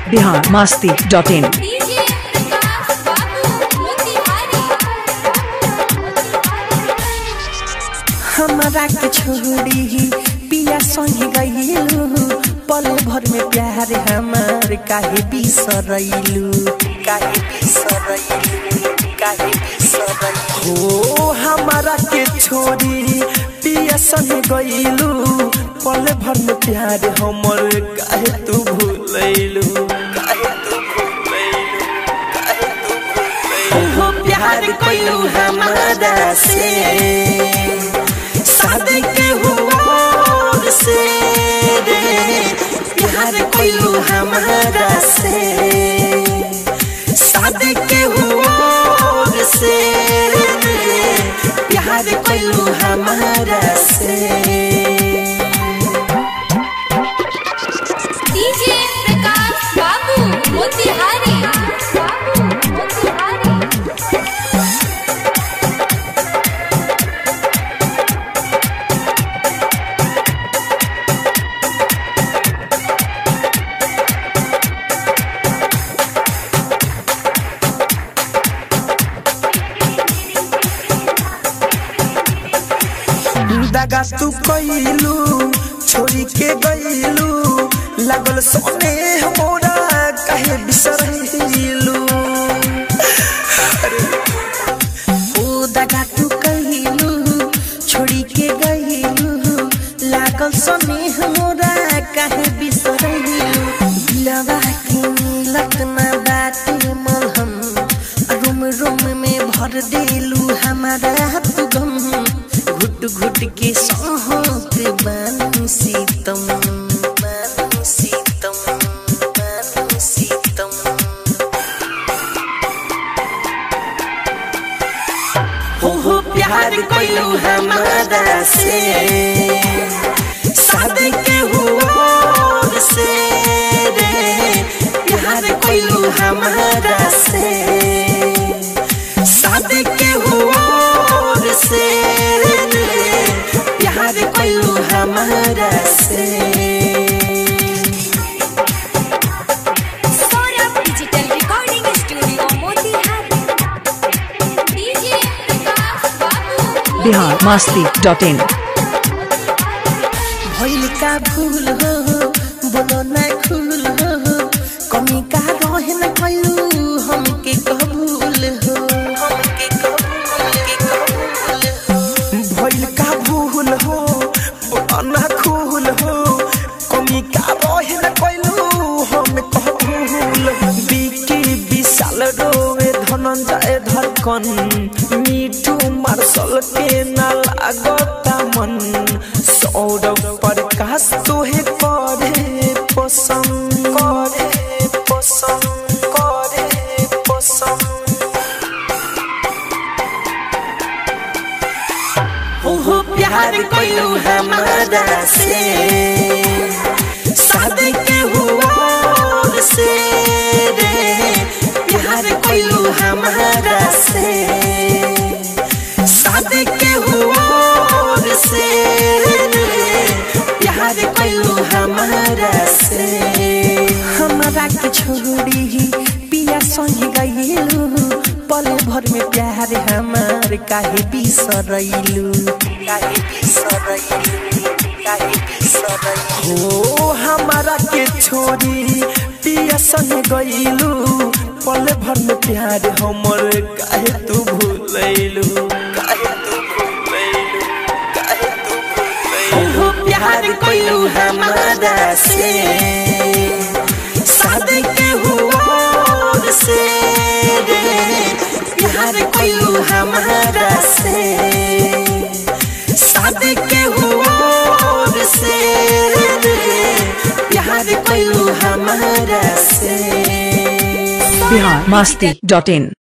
biharmasti.in। हमारा के छोड़ी पिया संग गईलू पल भर में प्यार हमार काहे बिसरैलू हो हमारा के छोड़ी पिया संग गईलू पल भर में प्यार हमर काहे तू भूलैलू हो प्यार कइलू हमारा से शादी के हुआ से प्यार कइलू हमारा से शादी के हुआ से प्यार कइलू हमारा से डीजे प्रकाश बाबू मोतिहारी दगा तू कइलू छोड़ी के गइलू लागल सोने हमरा काहे बिसरैलू ओ दगा तू कइलू छोड़ी के गइलू लागल सोने हमरा काहे बिसरैलू दिलवा के लतना बाटे मलहम रूम रूम में भर देलू हमारा तू गम घुट घुट के सहत बानू सीतम हो प्यार कइलू हमारा से शादी के हुआ से प्यार कइलू हमारा से शादी के हुआ से प्यार कइलू हमारा से Saurabh digital recording studio Motihari DJ Prakash Babu biharmasti.in। भइल का भूल हो बोलो ना खुल हो कमी का रहे न कइलू हमके कबूल हो भइल का भूल हो बोलो ना खुल हो कमी का रहे न कइलू हम कबूल बिकी विशाल रोवे धनंजय धड़कन मीठू मार्शल के ना लागता मन सौरभ प्रकाश तोहे करे पसंद हो प्यार कइलू हमारा से शादी के हुआ से प्यार कइलू हमारा से शादी के हुआ से प्यार कइलू हमारा से हमारा के छोड़ी पिया संग गइलू पल भर में प्यार हमार काहे बिसरैलू हो हमारा के छोड़ी पिया संग गइलू पल भर में प्यार हमर काहे तू भूलैलू हो प्यार कइलू हमारा से शादी के हुआ से प्यार कइलू हमारा से शादी के हुआ से प्यार कइलू हमारा से biharmasti.in।